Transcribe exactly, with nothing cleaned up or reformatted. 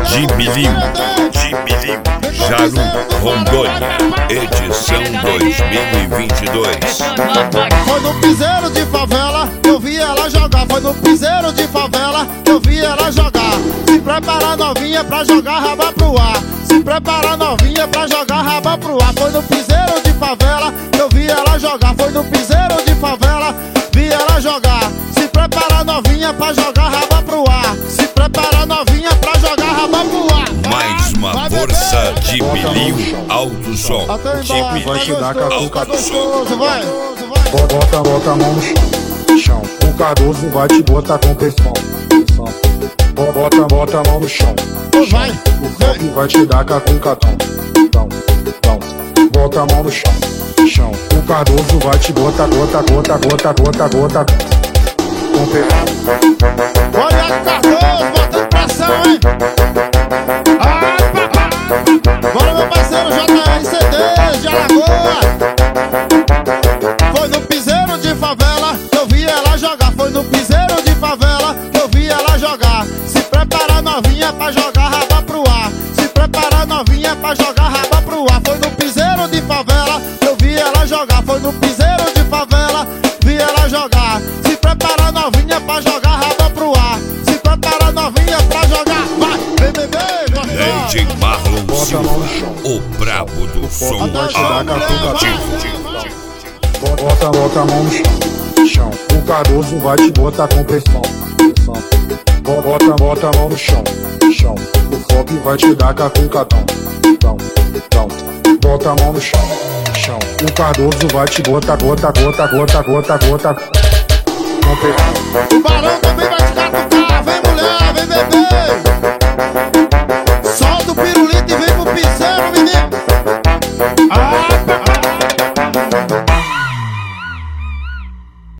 Gibilinho, Gibilinho, Jaru, Rondônia, edição dois mil e vinte e dois. Foi no piseiro de favela que eu vi ela jogar. Foi no piseiro de favela que eu vi ela jogar. Se prepara novinha pra jogar raba pro ar. Se prepara novinha pra jogar raba pro ar. Foi no piseiro de favela que eu vi ela jogar. Foi no piseiro de favela, vi ela jogar. Se prepara novinha pra jogar raba pro ar. Se prepara novinha pra jogar raba pro ar. Mais uma força de Gibilinho, alto som. Gibilinho, vai te dar cacuca alto som. Vai, Bota, bota a mão no chão. O Cardoso vai te botar com pressão. Bota, bota a mão no chão. vai. O Fop vai te dar cacucatão. Então, então, bota a mão no chão. Chão. O Cardoso vai te botar, gota, gota, gota, gota, gota. Com pressão. Olha o Cardoso botando pressão, hein? Ai, papai. Bora, meu parceiro J R C D de Alagoas. Foi no piseiro de favela que eu vi ela jogar. Foi no piseiro de favela que eu vi ela jogar. Se prepara novinha pra jogar raba pro ar. Se prepara novinha pra jogar raba pro ar. Foi no piseiro de favela que eu vi ela jogar. Foi no piseiro de favela, vi ela jogar. Se prepara novinha pra jogar raba pro ar. Se prepara novinha pra jogar. Vai, vem, vem, vem, D J Marlon Silva, o brabo do som alternativo. Bota, bota a mão no chão. O Cardoso vai te botar com pressão. Bota, bota a mão no chão. Chão. O Fop vai te dar cacucatão. Então, então, bota a mão no chão. Chão. O Cardoso vai te botar, gota, gota, gota, gota, gota. Com pressão. o Barão também vai